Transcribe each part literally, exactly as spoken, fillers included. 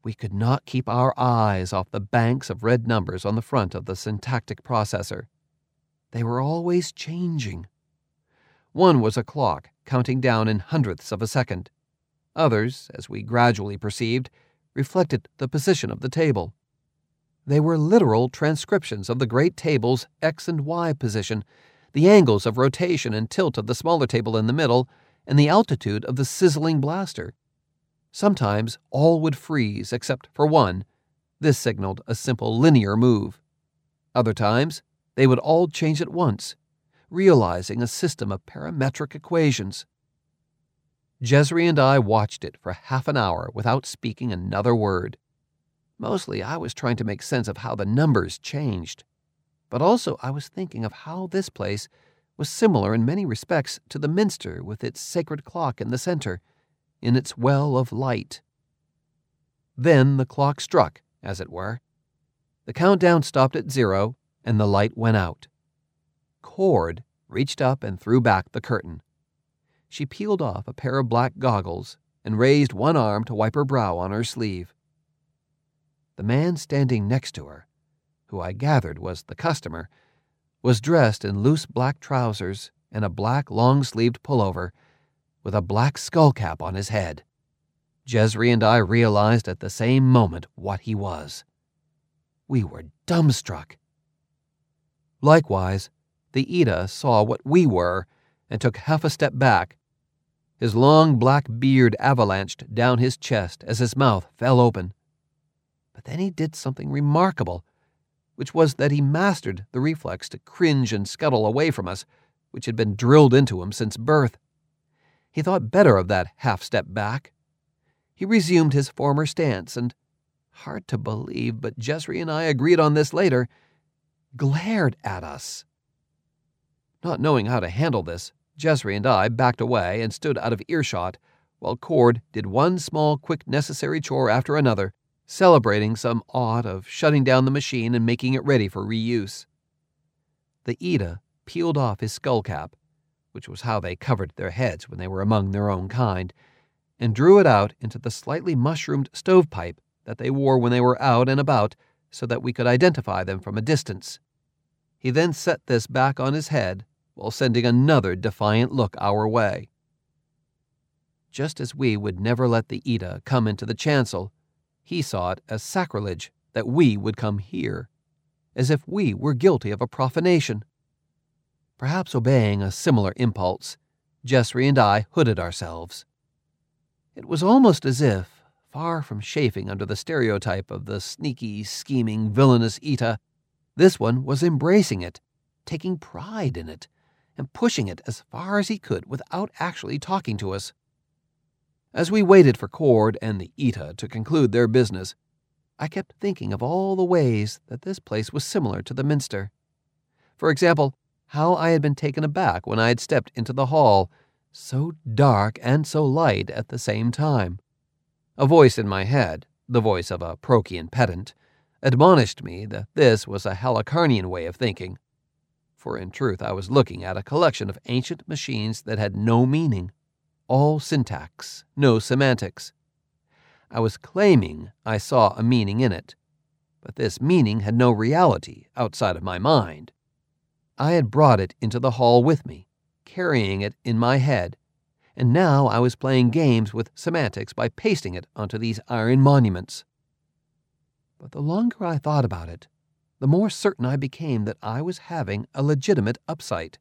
we could not keep our eyes off the banks of red numbers on the front of the syntactic processor. They were always changing. One was a clock counting down in hundredths of a second. Others, as we gradually perceived, reflected the position of the table. They were literal transcriptions of the great table's X and Y position, the angles of rotation and tilt of the smaller table in the middle, and the altitude of the sizzling blaster. Sometimes all would freeze except for one. This signaled a simple linear move. Other times, they would all change at once, realizing a system of parametric equations. Jezri and I watched it for half an hour without speaking another word. Mostly I was trying to make sense of how the numbers changed, but also I was thinking of how this place was similar in many respects to the Minster with its sacred clock in the center, in its well of light. Then the clock struck, as it were. The countdown stopped at zero, and the light went out. Cord reached up and threw back the curtain. She peeled off a pair of black goggles and raised one arm to wipe her brow on her sleeve. The man standing next to her, who I gathered was the customer, was dressed in loose black trousers and a black long-sleeved pullover, with a black skullcap on his head. Jezri and I realized at the same moment what he was. We were dumbstruck. Likewise, the Ida saw what we were and took half a step back. His long black beard avalanched down his chest as his mouth fell open. But then he did something remarkable, which was that he mastered the reflex to cringe and scuttle away from us, which had been drilled into him since birth. He thought better of that half-step back. He resumed his former stance and, hard to believe, but Jezri and I agreed on this later, glared at us. Not knowing how to handle this, Jezri and I backed away and stood out of earshot, while Cord did one small, quick, necessary chore after another, celebrating some art of shutting down the machine and making it ready for reuse. The Ida peeled off his skullcap, which was how they covered their heads when they were among their own kind, and drew it out into the slightly mushroomed stovepipe that they wore when they were out and about so that we could identify them from a distance. He then set this back on his head while sending another defiant look our way. Just as we would never let the Ida come into the chancel, he saw it as sacrilege that we would come here, as if we were guilty of a profanation. Perhaps obeying a similar impulse, Jezri and I hooded ourselves. It was almost as if, far from chafing under the stereotype of the sneaky, scheming, villainous Ita, this one was embracing it, taking pride in it, and pushing it as far as he could without actually talking to us. As we waited for Cord and the Ita to conclude their business, I kept thinking of all the ways that this place was similar to the Minster. For example, how I had been taken aback when I had stepped into the hall, so dark and so light at the same time. A voice in my head, the voice of a Procyon pedant, admonished me that this was a Halicarnian way of thinking, for in truth I was looking at a collection of ancient machines that had no meaning, all syntax, no semantics. I was claiming I saw a meaning in it, but this meaning had no reality outside of my mind. I had brought it into the hall with me, carrying it in my head, and now I was playing games with semantics by pasting it onto these iron monuments. But the longer I thought about it, the more certain I became that I was having a legitimate upsight.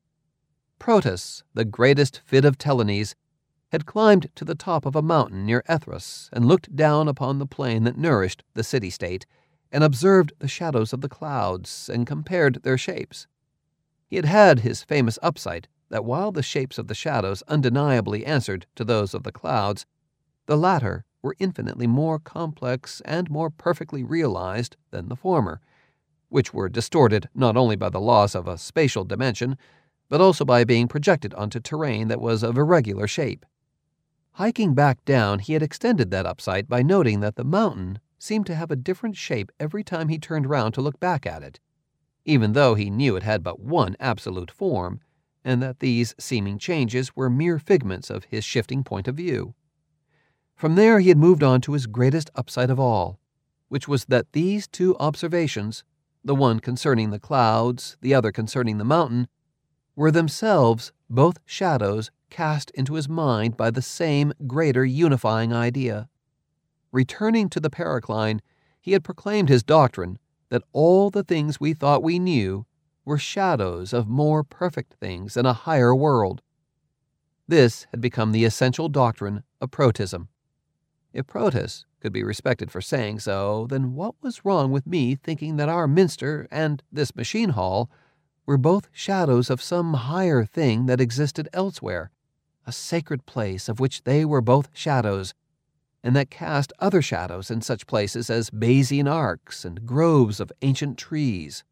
Protus, the greatest Fid of Telenes, had climbed to the top of a mountain near Ethros and looked down upon the plain that nourished the city-state and observed the shadows of the clouds and compared their shapes. He had had his famous upsight that while the shapes of the shadows undeniably answered to those of the clouds, the latter were infinitely more complex and more perfectly realized than the former, which were distorted not only by the laws of a spatial dimension, but also by being projected onto terrain that was of irregular shape. Hiking back down, he had extended that upsight by noting that the mountain seemed to have a different shape every time he turned round to look back at it, even though he knew it had but one absolute form, and that these seeming changes were mere figments of his shifting point of view. From there he had moved on to his greatest upside of all, which was that these two observations, the one concerning the clouds, the other concerning the mountain, were themselves both shadows cast into his mind by the same greater unifying idea. Returning to the paracline, he had proclaimed his doctrine that all the things we thought we knew were shadows of more perfect things in a higher world. This had become the essential doctrine of Protism. If Protus could be respected for saying so, then what was wrong with me thinking that our minster and this machine hall were both shadows of some higher thing that existed elsewhere, a sacred place of which they were both shadows, and that cast other shadows in such places as Bayesian arcs and groves of ancient trees?